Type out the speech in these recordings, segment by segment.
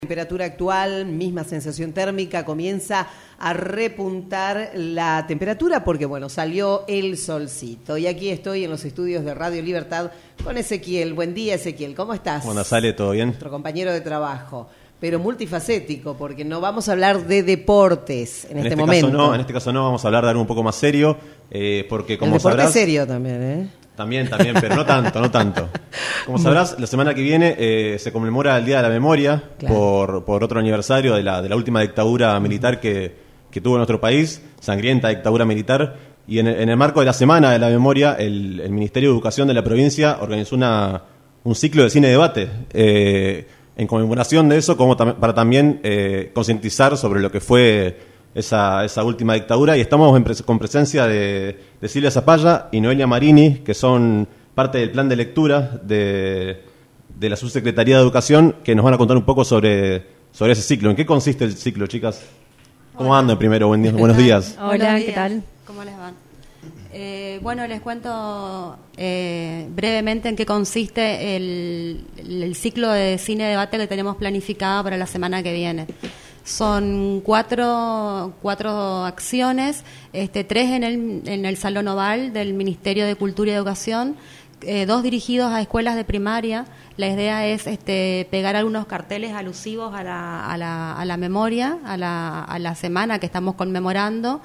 Temperatura actual, misma sensación térmica, comienza a repuntar la temperatura porque, bueno, salió el solcito. Y aquí estoy en los estudios de Radio Libertad con Ezequiel. Buen día, Ezequiel, ¿cómo estás? Bueno, sale todo bien. Nuestro compañero de trabajo, pero multifacético, porque no vamos a hablar de deportes en este momento. En este caso no, vamos a hablar de algo un poco más serio, porque como el deporte sabrás... es serio también, ¿eh? También, pero no tanto. Como sabrás, la semana que viene se conmemora el Día de la Memoria, claro, por otro aniversario de la última dictadura militar que tuvo nuestro país, sangrienta dictadura militar, y en el marco de la Semana de la Memoria, el Ministerio de Educación de la provincia organizó un ciclo de cine-debate en conmemoración de eso, como para también concientizar sobre lo que fue esa última dictadura, y estamos con presencia de Silvia Zapalla y Noelia Marini, que son parte del plan de lectura de la Subsecretaría de Educación, que nos van a contar un poco sobre ese ciclo. ¿En qué consiste el ciclo, chicas? ¿Cómo andan primero? Buenos días. Hola, ¿qué tal? ¿Cómo les van? Bueno, les cuento brevemente en qué consiste el ciclo de cine debate que tenemos planificado para la semana que viene. Son cuatro acciones, 3 en el Salón Oval del Ministerio de Cultura y Educación, 2 dirigidos a escuelas de primaria. La idea es pegar algunos carteles alusivos a la memoria, a la semana que estamos conmemorando,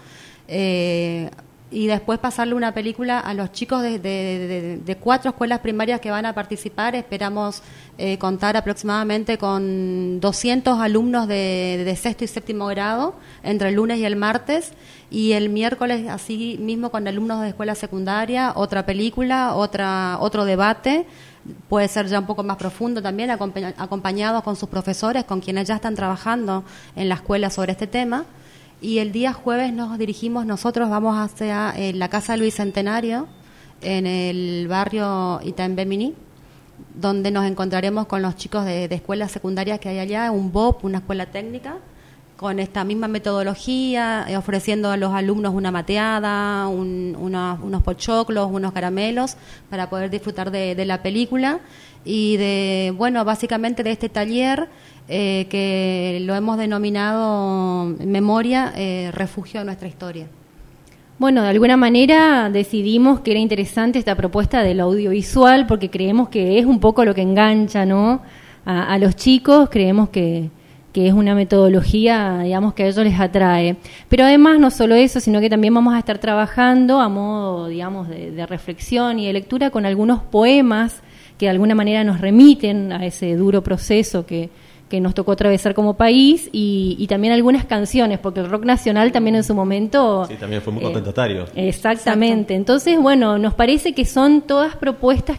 y después pasarle una película a los chicos de 4 escuelas primarias que van a participar. Esperamos contar aproximadamente con 200 alumnos de sexto y séptimo grado entre el lunes y el martes, y el miércoles así mismo con alumnos de escuela secundaria, otra película, otro debate, puede ser ya un poco más profundo también, acompañados con sus profesores, con quienes ya están trabajando en la escuela sobre este tema. Y el día jueves vamos hacia la Casa del Bicentenario, en el barrio Itaembé-Miní, donde nos encontraremos con los chicos de escuelas secundarias que hay allá, un BOP, una escuela técnica, con esta misma metodología, ofreciendo a los alumnos una mateada, unos pochoclos, unos caramelos, para poder disfrutar de la película y básicamente de este taller, que lo hemos denominado Memoria, Refugio de Nuestra Historia. Bueno, de alguna manera decidimos que era interesante esta propuesta del audiovisual, porque creemos que es un poco lo que engancha, ¿no?, a los chicos. Creemos que es una metodología, digamos, que a ellos les atrae. Pero además no solo eso, sino que también vamos a estar trabajando a modo, digamos, de reflexión y de lectura con algunos poemas que de alguna manera nos remiten a ese duro proceso que nos tocó atravesar como país, y también algunas canciones, porque el rock nacional también en su momento... Sí, también fue muy contestatario. Exactamente. Entonces, bueno, nos parece que son todas propuestas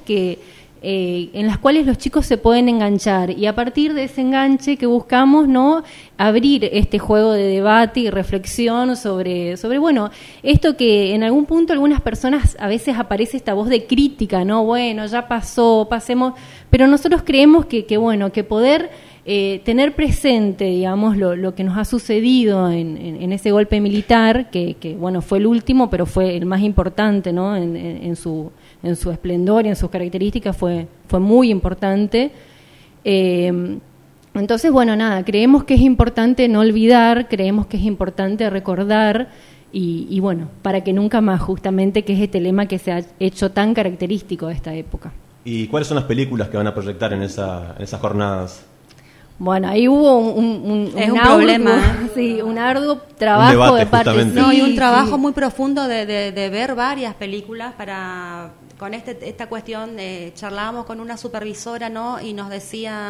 en las cuales los chicos se pueden enganchar, y a partir de ese enganche que buscamos, ¿no?, abrir este juego de debate y reflexión sobre esto que en algún punto algunas personas a veces aparece esta voz de crítica, ¿no? Bueno, ya pasemos, pero nosotros creemos que poder tener presente, digamos, lo que nos ha sucedido en ese golpe militar, que fue el último, pero fue el más importante, ¿no?, en su esplendor y en sus características, fue muy importante. Entonces, creemos que es importante no olvidar, creemos que es importante recordar, y para que nunca más, justamente, que es este lema que se ha hecho tan característico de esta época. ¿Y cuáles son las películas que van a proyectar en esas jornadas? Bueno, ahí hubo un problema, sí, un arduo trabajo de parte. Y un trabajo muy profundo de ver varias películas con esta cuestión. Charlábamos con una supervisora, ¿no?, y nos decía,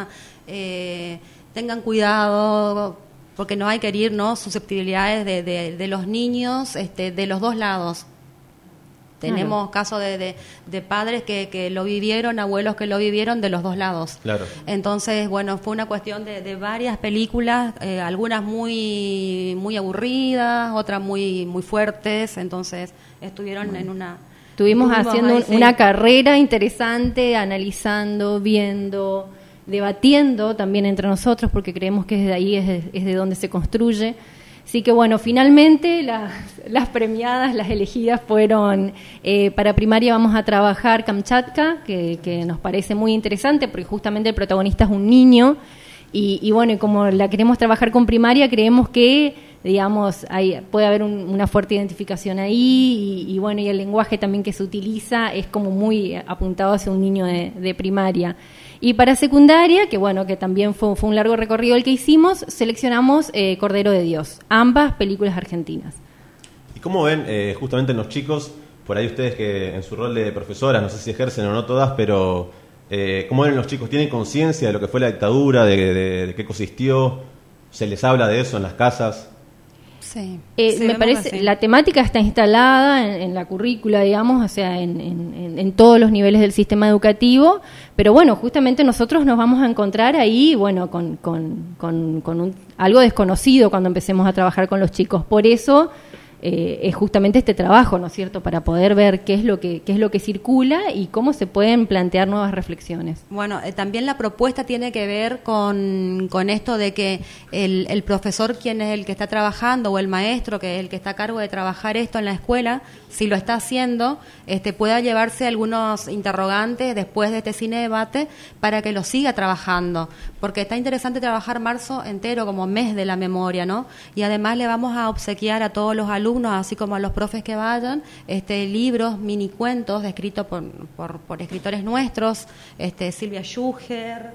tengan cuidado, porque no hay que herir, ¿no?, susceptibilidades de los niños, de los dos lados. Tenemos casos de padres que lo vivieron, abuelos que lo vivieron, de los dos lados. Claro. Entonces, fue una cuestión de varias películas, algunas muy muy aburridas, otras muy muy fuertes. Entonces, estuvieron Estuvimos haciendo una carrera interesante, analizando, viendo, debatiendo también entre nosotros, porque creemos que desde ahí es de donde se construye. Así que finalmente las premiadas, las elegidas fueron, para primaria vamos a trabajar Kamchatka, que nos parece muy interesante porque justamente el protagonista es un niño, Y bueno, y como la queremos trabajar con primaria, creemos que, digamos, puede haber una fuerte identificación ahí y bueno, y el lenguaje también que se utiliza es como muy apuntado hacia un niño de primaria. Y para secundaria, que bueno, que también fue un largo recorrido el que hicimos, seleccionamos Cordero de Dios, ambas películas argentinas. ¿Y cómo ven justamente en los chicos, por ahí ustedes que en su rol de profesoras, no sé si ejercen o no todas, pero cómo ven los chicos? ¿Tienen conciencia de lo que fue la dictadura, de qué consistió? ¿Se les habla de eso en las casas? Sí, me parece, la temática está instalada en la currícula, digamos, o sea, en todos los niveles del sistema educativo, pero bueno, justamente nosotros nos vamos a encontrar ahí, bueno, con algo desconocido cuando empecemos a trabajar con los chicos. Por eso es justamente este trabajo, ¿no es cierto?, para poder ver qué es lo que circula y cómo se pueden plantear nuevas reflexiones. Bueno, también la propuesta tiene que ver con esto de que el profesor, quien es el que está trabajando, o el maestro, que es el que está a cargo de trabajar esto en la escuela, si lo está haciendo, pueda llevarse algunos interrogantes después de este cine debate para que lo siga trabajando, porque está interesante trabajar marzo entero como mes de la memoria, ¿no? Y además le vamos a obsequiar a todos los alumnos, así como a los profes que vayan, libros, mini cuentos escritos por escritores nuestros, Silvia Schuher,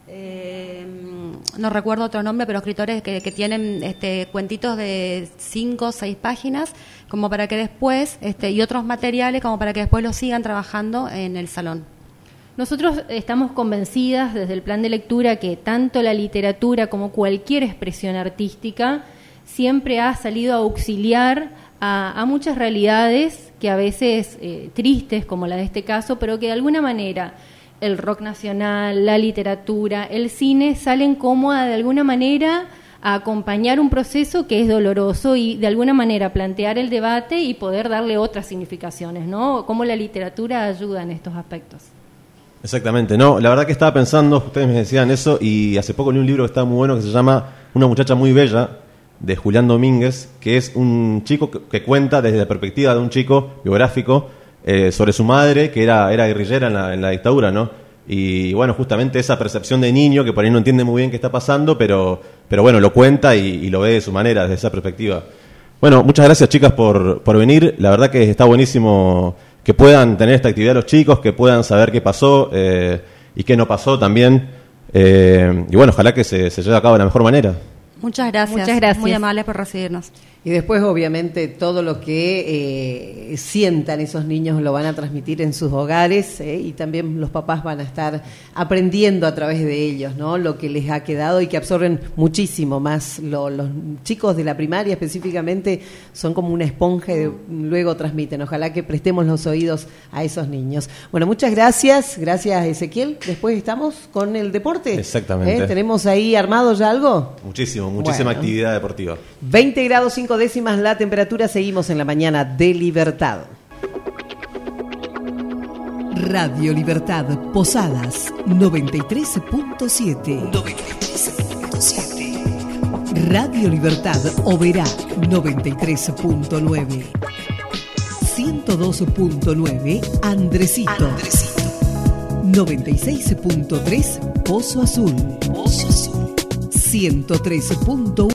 no recuerdo otro nombre, pero escritores que tienen cuentitos de 5 o 6 páginas, como para que después, y otros materiales como para que después los sigan trabajando en el salón. Nosotros estamos convencidas desde el plan de lectura que tanto la literatura como cualquier expresión artística siempre ha salido a auxiliar a muchas realidades que a veces tristes, como la de este caso, pero que de alguna manera el rock nacional, la literatura, el cine salen como de alguna manera a acompañar un proceso que es doloroso y de alguna manera plantear el debate y poder darle otras significaciones, ¿no? Cómo la literatura ayuda en estos aspectos. Exactamente, no, la verdad que estaba pensando, ustedes me decían eso, y hace poco leí un libro que está muy bueno que se llama Una muchacha muy bella, de Julián Domínguez, que es un chico que cuenta desde la perspectiva de un chico biográfico sobre su madre, que era guerrillera en la dictadura, ¿no? Y bueno, justamente esa percepción de niño que por ahí no entiende muy bien qué está pasando, pero bueno, lo cuenta y lo ve de su manera, desde esa perspectiva. Bueno, muchas gracias, chicas, por venir. La verdad que está buenísimo que puedan tener esta actividad los chicos, que puedan saber qué pasó y qué no pasó también. Y bueno, ojalá que se lleve a cabo de la mejor manera. Muchas gracias. Muchas gracias. Muy amables por recibirnos. Y después, obviamente, todo lo que sientan esos niños lo van a transmitir en sus hogares, y también los papás van a estar aprendiendo a través de ellos, ¿no?, lo que les ha quedado y que absorben muchísimo más. Los chicos de la primaria específicamente son como una esponja y luego transmiten. Ojalá que prestemos los oídos a esos niños. Bueno, muchas gracias. Gracias, Ezequiel. Después estamos con el deporte. Exactamente. ¿Tenemos ahí armado ya algo? Muchísima actividad deportiva. 20 grados 5 décimas la temperatura, seguimos en la mañana de Libertad. Radio Libertad, Posadas, 93.7. 93.7. Radio Libertad, Oberá, 93.9. 102.9, Andresito. 96.3, Pozo Azul. 103.1.